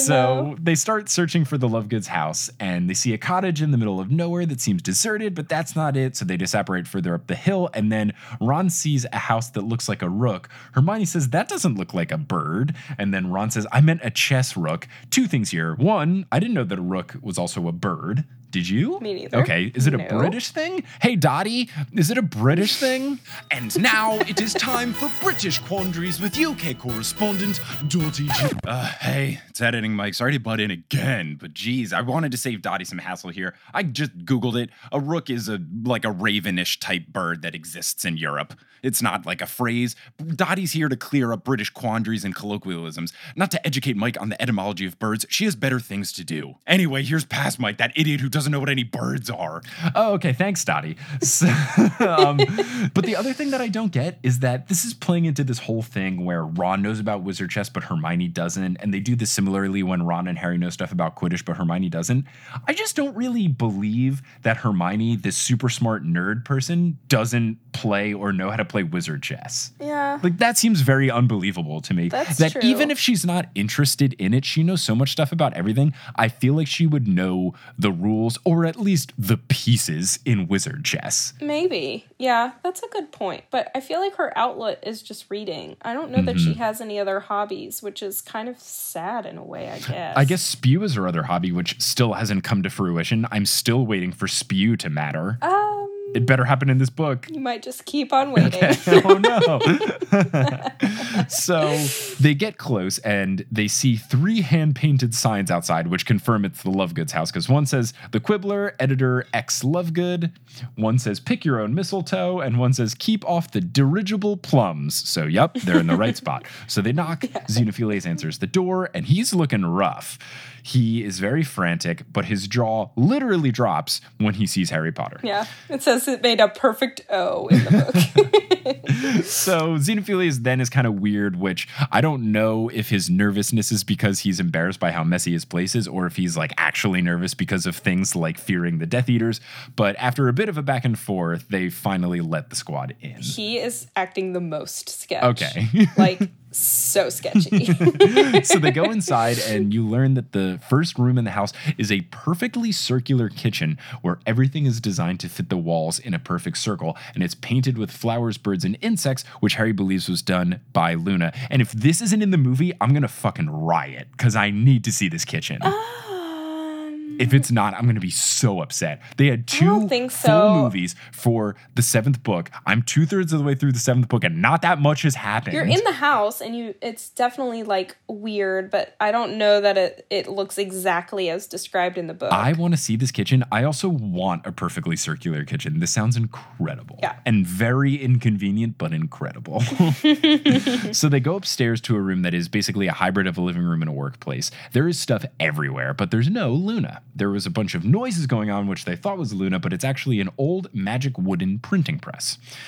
So they start searching for the Lovegoods house, and they see a cottage in the middle of nowhere that seems deserted, but that's not it. So they disapparate further up the hill, and then Ron sees a house that looks like a rook. Hermione says, that doesn't look like a bird. And then Ron says, I meant a chess rook. Two things here. One, I didn't know that a rook was also a bird. Did you? Me neither. Okay, is it a British thing? Hey, Dottie, is it a British thing? And now it is time for British Quandaries with UK correspondent Dottie G. Hey, it's editing Mike. Sorry to butt in again, but geez, I wanted to save Dottie some hassle here. I just Googled it. A rook is like a ravenish type bird that exists in Europe. It's not like a phrase. Dottie's here to clear up British quandaries and colloquialisms, not to educate Mike on the etymology of birds. She has better things to do. Anyway, here's past Mike, that idiot who doesn't know what any birds are. Oh, okay, thanks, Dottie. So, but the other thing that I don't get is that this is playing into this whole thing where Ron knows about wizard chess, but Hermione doesn't, and they do this similarly when Ron and Harry know stuff about Quidditch, but Hermione doesn't. I just don't really believe that Hermione, this super smart nerd person, doesn't play or know how to play wizard chess. Yeah. Like, that seems very unbelievable to me. That's that true. Even if she's not interested in it, she knows so much stuff about everything. I feel like she would know the rules, or at least the pieces in wizard chess. Maybe. Yeah, that's a good point. But I feel like her outlet is just reading. I don't know that she has any other hobbies, which is kind of sad in a way, I guess. I guess Spew is her other hobby, which still hasn't come to fruition. I'm still waiting for Spew to matter. It better happen in this book. You might just keep on waiting. Oh, no. So they get close and they see 3 hand-painted signs outside, which confirm it's the Lovegoods house, because one says, The Quibbler, Editor X Lovegood. One says, Pick your own mistletoe. And one says, Keep off the dirigible plums. So, yep, they're in the right spot. So they knock. Xenophiles answers the door, and he's looking rough. He is very frantic, but his jaw literally drops when he sees Harry Potter. Yeah, it says it made a perfect O in the book. So Xenophiles then is kind of weird, which I don't know if his nervousness is because he's embarrassed by how messy his place is, or if he's like actually nervous because of things like fearing the Death Eaters. But after a bit of a back and forth, they finally let the squad in. He is acting the most sketch. Okay. Like, so sketchy. So they go inside, and you learn that the first room in the house is a perfectly circular kitchen where everything is designed to fit the walls in a perfect circle, and it's painted with flowers, birds, and insects, which Harry believes was done by Luna. And if this isn't in the movie, I'm gonna fucking riot, because I need to see this kitchen. If it's not, I'm going to be so upset. They had 2 full movies for the 7th book. I'm 2/3 of the way through the 7th book, and not that much has happened. You're in the house, and it's definitely, like, weird, but I don't know that it looks exactly as described in the book. I want to see this kitchen. I also want a perfectly circular kitchen. This sounds incredible. Yeah. And very inconvenient, but incredible. So they go upstairs to a room that is basically a hybrid of a living room and a workplace. There is stuff everywhere, but there's no Luna. There was a bunch of noises going on, which they thought was Luna, but it's actually an old magic wooden printing press.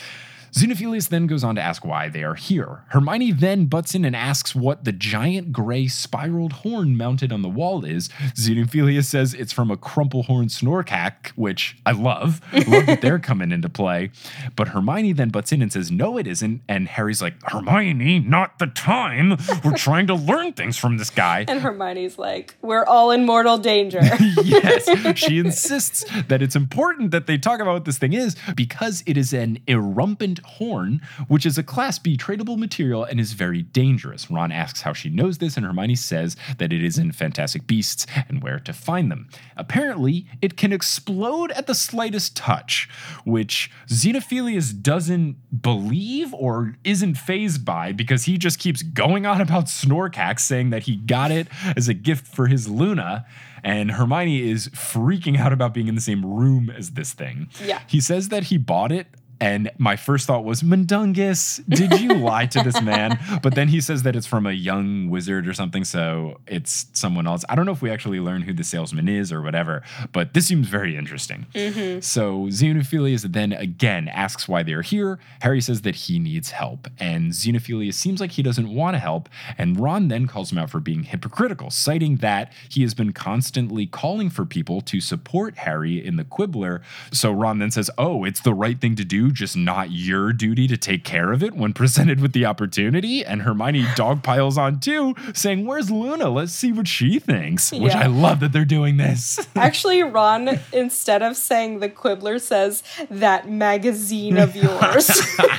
Xenophilius then goes on to ask why they are here. Hermione then butts in and asks what the giant gray spiraled horn mounted on the wall is. Xenophilius says it's from a crumplehorn snorkack, which I love. Love that they're coming into play. But Hermione then butts in and says, no, it isn't. And Harry's like, Hermione, not the time. We're trying to learn things from this guy. And Hermione's like, we're all in mortal danger. Yes, she insists that it's important that they talk about what this thing is because it is an irrumpent horn, which is a Class B tradable material and is very dangerous. Ron asks how she knows this, and Hermione says that it is in Fantastic Beasts and where to find them. Apparently, it can explode at the slightest touch, which Xenophilius doesn't believe or isn't fazed by because he just keeps going on about Snorkax, saying that he got it as a gift for his Luna. And Hermione is freaking out about being in the same room as this thing. Yeah. He says that he bought it. And my first thought was, Mundungus, did you lie to this man? But then he says that it's from a young wizard or something, so it's someone else. I don't know if we actually learn who the salesman is or whatever, but this seems very interesting. Mm-hmm. So Xenophilius then again asks why they're here. Harry says that he needs help, and Xenophilius seems like he doesn't want to help, and Ron then calls him out for being hypocritical, citing that he has been constantly calling for people to support Harry in the Quibbler. So Ron then says, oh, it's the right thing to do, just not your duty to take care of it when presented with the opportunity. And Hermione dogpiles on too, saying, where's Luna? Let's see what she thinks. Which I love that they're doing this. Actually, Ron, instead of saying the Quibbler, says that magazine of yours.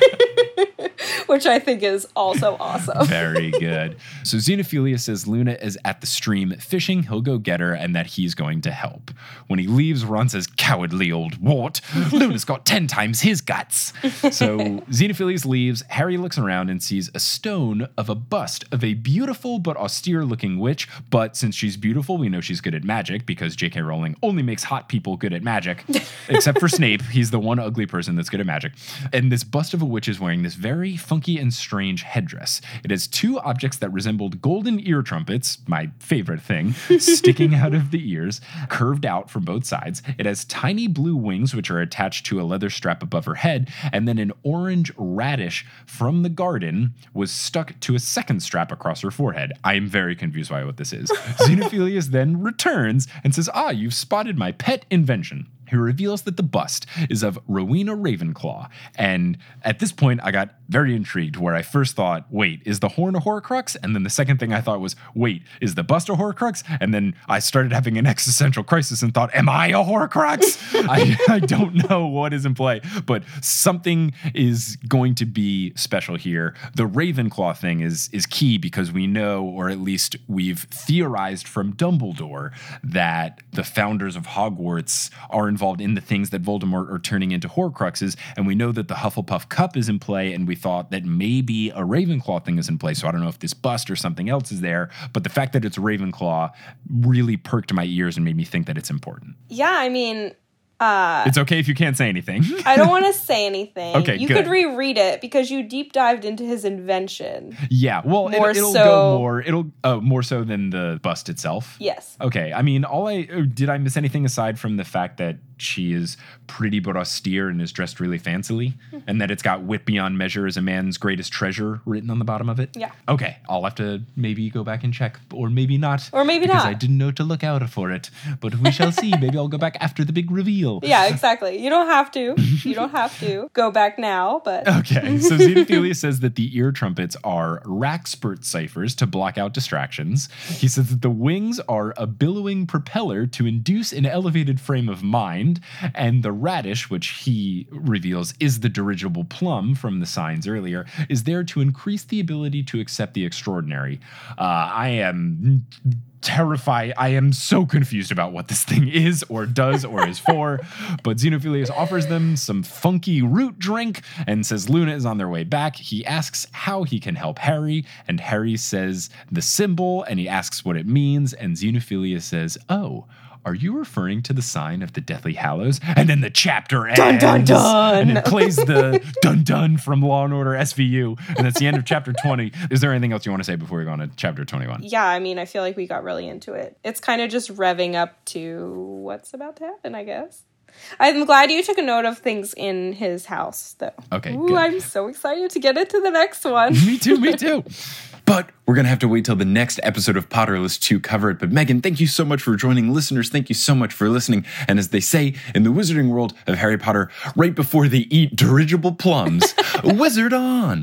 Which I think is also awesome. Very good. So Xenophilius says Luna is at the stream fishing. He'll go get her and that he's going to help. When he leaves, Ron says, cowardly old wart. Luna's got 10 times his guts. So Xenophilius leaves. Harry looks around and sees a stone of a bust of a beautiful but austere looking witch. But since she's beautiful, we know she's good at magic because J.K. Rowling only makes hot people good at magic. Except for Snape. He's the one ugly person that's good at magic. And this bust of a witch is wearing this very funky and strange headdress. It has 2 objects that resembled golden ear trumpets, my favorite thing, sticking out of the ears, curved out from both sides. It has tiny blue wings, which are attached to a leather strap above her head, and then an orange radish from the garden was stuck to a second strap across her forehead. I am very confused by what this is. Xenophilius then returns and says, you've spotted my pet invention. He reveals that the bust is of Rowena Ravenclaw. And at this point, I got very intrigued, where I first thought, wait, is the horn a Horcrux? And then the second thing I thought was, wait, is the bust a Horcrux? And then I started having an existential crisis and thought, am I a Horcrux? I don't know what is in play, but something is going to be special here. The Ravenclaw thing is key because we know, or at least we've theorized from Dumbledore, that the founders of Hogwarts are involved in the things that Voldemort are turning into Horcruxes, and we know that the Hufflepuff Cup is in play, and we thought that maybe a Ravenclaw thing is in play, so I don't know if this bust or something else is there, but the fact that it's Ravenclaw really perked my ears and made me think that it's important. Yeah, I mean... it's okay if you can't say anything. I don't want to say anything. Okay, you good. could reread it because you deep dived into his invention. Yeah, well, it'll go more so than the bust itself. Yes. Okay, I mean, did I miss anything aside from the fact that she is pretty but austere and is dressed really fancily, and that it's got wit beyond measure as a man's greatest treasure written on the bottom of it? Yeah. Okay, I'll have to maybe go back and check, or maybe not. Or maybe because not. I didn't know to look out for it, but we shall see. Maybe I'll go back after the big reveal. Yeah, exactly. You don't have to. You don't have to go back now, but... Okay, so Xenophilius says that the ear trumpets are Raxpert ciphers to block out distractions. He says that the wings are a billowing propeller to induce an elevated frame of mind, and the radish, which he reveals is the dirigible plum from the signs earlier, is there to increase the ability to accept the extraordinary. I am terrified. I am so confused about what this thing is or does or is for, but Xenophilius offers them some funky root drink and says Luna is on their way back. He asks how he can help Harry, and Harry says the symbol, and he asks what it means, and Xenophilius says, are you referring to the sign of the Deathly Hallows? And then the chapter ends. Dun, dun, dun. And it plays the dun dun from Law and Order SVU. And that's the end of chapter 20. Is there anything else you want to say before we go on to chapter 21? Yeah, I mean, I feel like we got really into it. It's kind of just revving up to what's about to happen, I guess. I'm glad you took a note of things in his house, though. Okay, Ooh, good. I'm so excited to get into the next one. Me too. But we're going to have to wait till the next episode of Potterless to cover it. But Megan, thank you so much for joining. Listeners, thank you so much for listening. And as they say in the wizarding world of Harry Potter, right before they eat dirigible plums, wizard on!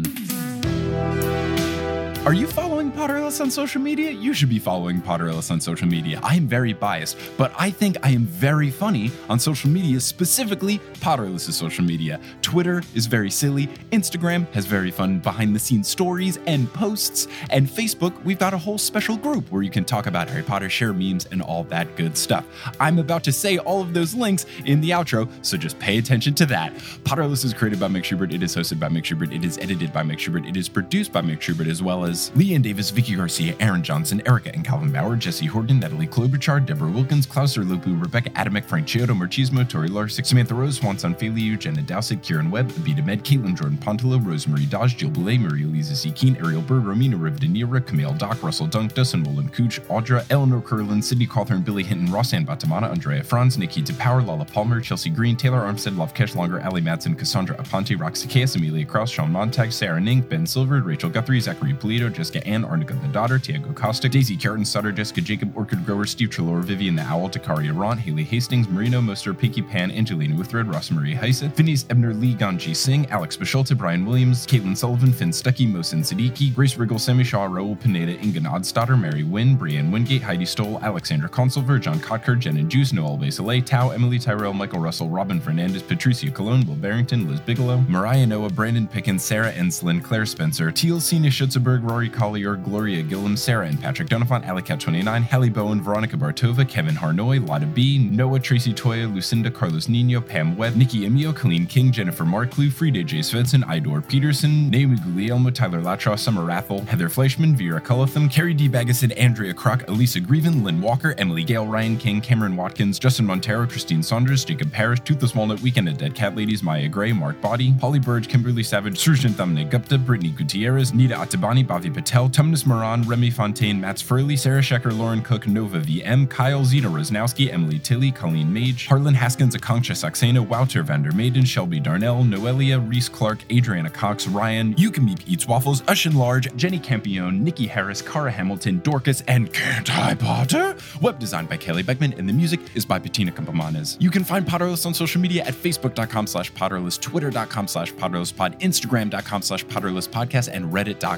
Are you following Potterless on social media? You should be following Potterless on social media. I am very biased, but I think I am very funny on social media, specifically Potterless' social media. Twitter is very silly, Instagram has very fun behind-the-scenes stories and posts, and Facebook, we've got a whole special group where you can talk about Harry Potter, share memes, and all that good stuff. I'm about to say all of those links in the outro, so just pay attention to that. Potterless is created by Mick Schubert, it is hosted by Mick Schubert, it is edited by Mick Schubert, it is produced by Mick Schubert, as well as Leanne Davis, Vicky Garcia, Aaron Johnson, Erica and Calvin Bauer, Jesse Horton, Natalie Klobuchar, Deborah Wilkins, Klaus Erlopu, Rebecca Adamek, Frank Chiodo, Marchismo, Tori Larsick, Samantha Rose, Swanson Feliu, Jenna Dowsett, Kieran Webb, Abita Med, Caitlin Jordan Pontolo, Rosemary Dodge, Jill Boulay, Marie-Elisa C. Keen, Ariel Bird, Romina Rivdanira, Camille Dock, Russell Dunk, Dustin Wolin Cooch, Audra, Eleanor Curlin, Sydney Cawthorn, Billy Hinton, Rossanne Batamana, Andrea Franz, Nikki DePower, Lala Palmer, Chelsea Green, Taylor Armstead, Lovkesh Longer, Ali Madsen, Cassandra Aponte, Roxy Case, Amelia Krause, Sean Montag, Sarah Ning, Ben Silver, Rachel Guthrie, Zachary Polito, Jessica Ann, Arnica the Daughter, Tiago Costick, Daisy Carton, Sutter, Jessica Jacob, Orchid Grower, Steve Trelaw, Vivian the Owl, Takaria Ron, Haley Hastings, Marino Moster, Pinky Pan, Angelina Withred, Rosemarie Heise, Phineas Ebner, Lee Ganji Singh, Alex Bisholta, Brian Williams, Caitlin Sullivan, Finn Stuckey, Mohsin Siddiqui, Grace Riggle, Sammy Shaw, Raul Pineda, Inga Nodstotter, Mary Wynn, Brianne Wingate, Heidi Stoll, Alexandra Consulver, John Kotker, Jen and Juice, Noel Baselet, Tao, Emily Tyrell, Michael Russell, Robin Fernandez, Patricia Cologne, Will Barrington, Liz Bigelow, Mariah Noah, Brandon Pickens, Sarah Enslin, Claire Spencer, Teal, Sina Schutzenberg, Rory Collier, Gloria Gillum, Sarah and Patrick Donafont, Alicat29, Hallie Bowen, Veronica Bartova, Kevin Harnoy, Lotta B, Noah, Tracy Toya, Lucinda, Carlos Nino, Pam Webb, Nikki Emio, Colleen King, Jennifer Marklew, Frida J. Svensson, Idor Peterson, Naomi Guglielmo, Tyler Latrow, Summer Rathel, Heather Fleischman, Vera Cullatham, Carrie D. Baggeson, Andrea Kroc, Elisa Grieven, Lynn Walker, Emily Gale, Ryan King, Cameron Watkins, Justin Montero, Christine Saunders, Jacob Parrish, Toothless Walnut, Weekend at Dead Cat Ladies, Maya Gray, Mark Body, Polly Burge, Kimberly Savage, Srujan Thamne Gupta, Brittany Gutierrez, Nita Atabani, Bhavi Patel, Tumnus Moran, Remy Fontaine, Mats Furley, Sarah Shecker, Lauren Cook, Nova VM, Kyle Zena Rosnowski, Emily Tilly, Colleen Mage, Harlan Haskins, Akanksha Saxena, Wouter Vander Maiden, Shelby Darnell, Noelia, Reese Clark, Adriana Cox, Ryan, Yukameep Eats Waffles, Ushin Large, Jenny Campione, Nikki Harris, Cara Hamilton, Dorcas, and Can't I Potter? Web designed by Kelly Beckman, and the music is by Bettina Campamanes. You can find Potterless on social media at facebook.com/Potterless, twitter.com/PotterlessPod, instagram.com/PotterlessPodcast, and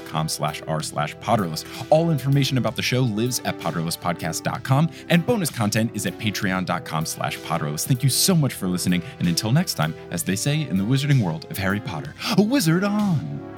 reddit.com/r/Potterless. All information about the show lives at PotterlessPodcast.com, and bonus content is at patreon.com/Potterless. Thank you so much for listening, and until next time, as they say in the wizarding world of Harry Potter, a wizard on!